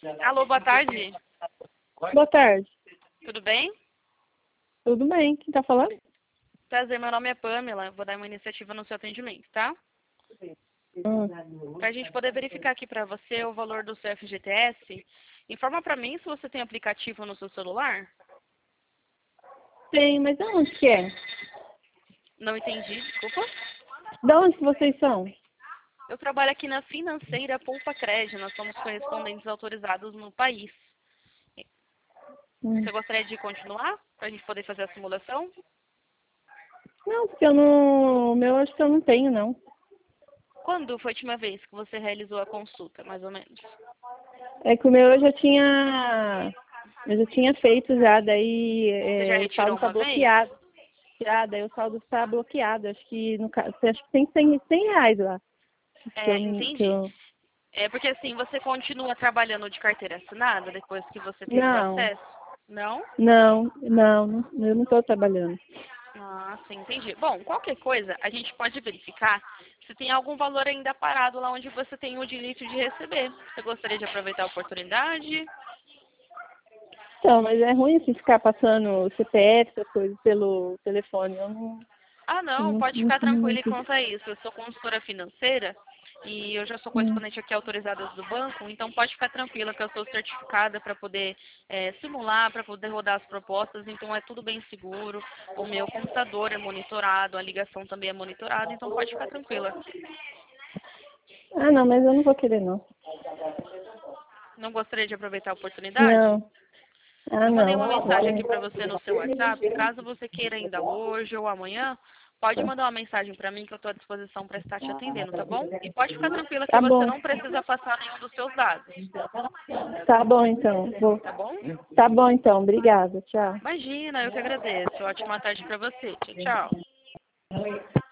Alô, boa tarde. Boa tarde. Tudo bem? Tudo bem? Quem tá falando? Prazer, meu nome é Pamela. Eu vou dar uma iniciativa no seu atendimento, tá? Pra gente poder verificar aqui pra você o valor do seu FGTS, informa pra mim se você tem aplicativo no seu celular. Tem, mas de onde que é? Não entendi, desculpa. De onde que vocês são? Eu trabalho aqui na Financeira Poupa Crédito. Nós somos correspondentes autorizados no país. Você gostaria de continuar pra gente poder fazer a simulação? Não, porque eu não... O meu acho que eu não tenho, não. Quando foi a última vez que você realizou a consulta, mais ou menos? É que o meu eu já tinha... Eu já tinha feito já, daí Você já o retirou saldo tá uma vez? bloqueado. Já, daí o saldo tá bloqueado. Acho que no caso, acho que tem 100 reais lá. Que É, eu, que entendi. eu... É porque assim, você continua trabalhando de carteira assinada depois que você teve o Não, acesso? Não? eu não tô trabalhando. Ah, sim, entendi. Bom, qualquer coisa, a gente pode verificar se tem algum valor ainda parado lá onde você tem o direito de receber. Você gostaria de aproveitar a oportunidade? Então, mas é ruim assim ficar passando CPF, essas coisas pelo telefone. Eu não, Ah, não, não, pode não, ficar não, tranquilo quanto a isso. Eu sou consultora financeira e eu já sou não. correspondente aqui autorizada do banco, então pode ficar tranquila que eu sou certificada para poder simular, para poder rodar as propostas, então é tudo bem seguro. O meu computador é monitorado, a ligação também é monitorada, então pode ficar tranquila. Ah, não, mas eu não vou querer, não. Não gostaria de aproveitar a oportunidade? Não. Ah, Eu mandei não. uma mensagem aqui para você no seu WhatsApp. Caso você queira ainda hoje ou amanhã, pode mandar uma mensagem para mim que eu estou à disposição para estar te atendendo, tá bom? E pode ficar tranquila que Tá você bom. não precisa passar nenhum dos seus dados, Tá bom, então. tá bom? Tá bom, então. Obrigada. Tchau. Imagina, eu que agradeço. Ótima tarde para você. Tchau, tchau.